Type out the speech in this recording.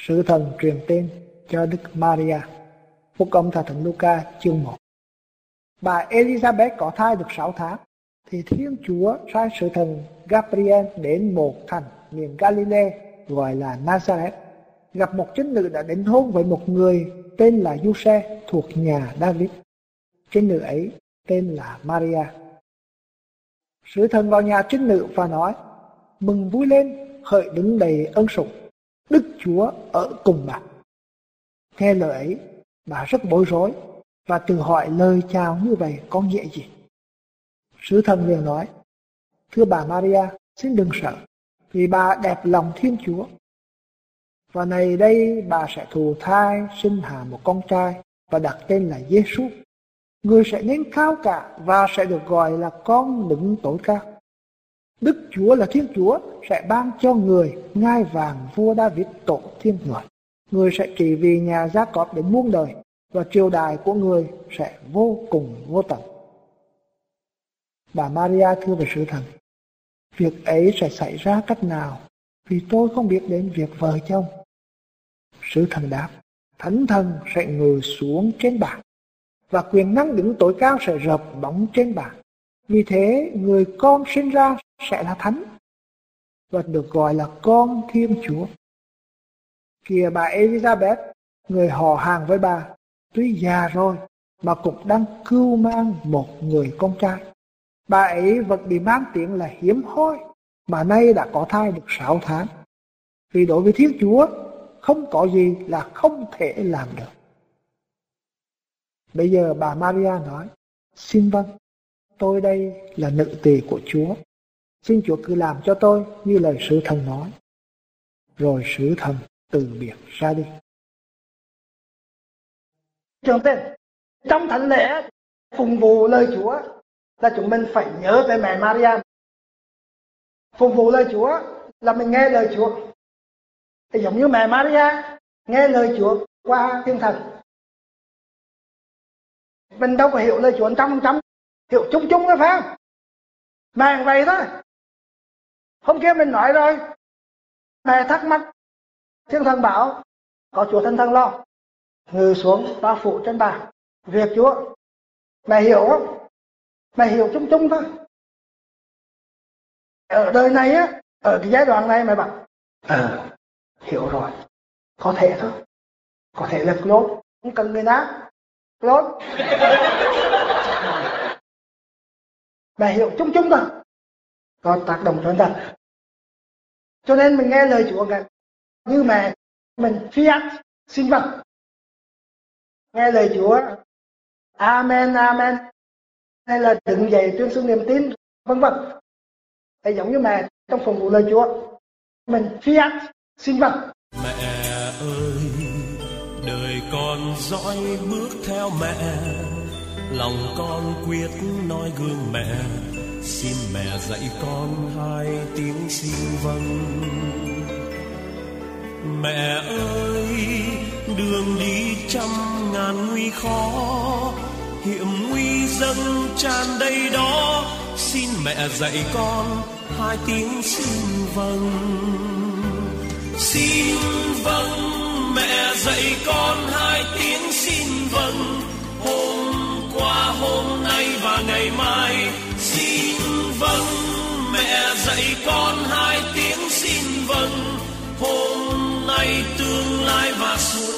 Sứ thần truyền tên cho Đức Maria. Phúc âm theo Thánh Luca chương 1. Bà Elizabeth có thai được 6 tháng thì Thiên Chúa sai sứ thần Gabriel đến một thành miền Galilee gọi là Nazareth, gặp một trinh nữ đã đính hôn với một người tên là Giuse thuộc nhà David. Trinh nữ ấy tên là Maria. Sứ thần vào nhà trinh nữ và nói: mừng vui lên, hỡi đứng đầy ân sủng, Đức Chúa ở cùng bà. Nghe lời ấy, bà rất bối rối và tự hỏi lời chào như vậy có nghĩa gì. Sứ thần liền nói: thưa bà Maria, xin đừng sợ, vì bà đẹp lòng Thiên Chúa. Và này đây bà sẽ thụ thai sinh hạ một con trai và đặt tên là Giêsu. Người sẽ nên cao cả và sẽ được gọi là con đấng tối cao. Đức Chúa là Thiên Chúa sẽ ban cho người ngai vàng vua David tổ tiên người. Người sẽ trị vì nhà Gia-cóp đến muôn đời, và triều đại của người sẽ vô cùng vô tận. Bà Maria thưa với sứ thần: việc ấy sẽ xảy ra cách nào, vì tôi không biết đến việc vợ chồng. Sứ thần đáp: Thánh Thần sẽ ngự xuống trên bà, và quyền năng đấng tối cao sẽ rợp bóng trên bà. Vì thế người con sinh ra sẽ là thánh và được gọi là con Thiên Chúa. Kìa bà Elizabeth, người họ hàng với bà, tuy già rồi mà cũng đang cưu mang một người con trai. Bà ấy vẫn bị mang tiếng là hiếm hoi, mà nay đã có thai được 6 tháng. Vì đối với Thiên Chúa không có gì là không thể làm được. Bây giờ bà Maria nói: xin vâng, tôi đây là nữ tỳ của Chúa, xin Chúa cứ làm cho tôi như lời sứ thần nói. Rồi sứ thần từ biệt ra đi. Trường tên, trong thánh lễ phụng vụ lời Chúa là chúng mình phải nhớ về mẹ Maria. Phụng vụ lời Chúa là mình nghe lời Chúa, thì giống như mẹ Maria nghe lời Chúa qua Thiên Thần. Mình đâu có hiểu lời Chúa 100%, hiểu chung chung đó phải không? Mà vậy thôi. Hôm kia mình nói rồi, mẹ thắc mắc, Thiên Thần bảo có Chúa Thánh Thần lo, ngự xuống bao phủ trên bà. Việc Chúa mẹ hiểu không? Mẹ hiểu chung chung thôi. Ở đời này á, ở cái giai đoạn này mẹ bảo hiểu rồi, có thể thôi, có thể là Claude, không cần người nào Claude. Mẹ hiểu chung chung thôi, có tác động cho ta. Cho nên mình nghe lời Chúa như mẹ mình fiat xin vâng, nghe lời Chúa amen amen, hay là đứng dậy tuyên xưng niềm tin vân vân. Thì giống như mẹ trong phụng vụ lời Chúa, mình fiat xin vâng. Mẹ ơi, đời con dõi bước theo mẹ, lòng con quyết nói gương mẹ. Xin mẹ dạy con 2 tiếng xin vâng. Mẹ ơi, đường đi trăm ngàn nguy khó, hiểm nguy dâng tràn đầy đó. Xin mẹ dạy con 2 tiếng xin vâng. Xin vâng, mẹ dạy con 2 tiếng xin vâng. Hôm qua, hôm nay và ngày mai. Xin vâng, mẹ dạy con 2 tiếng xin vâng. Hôm nay, tương lai và sự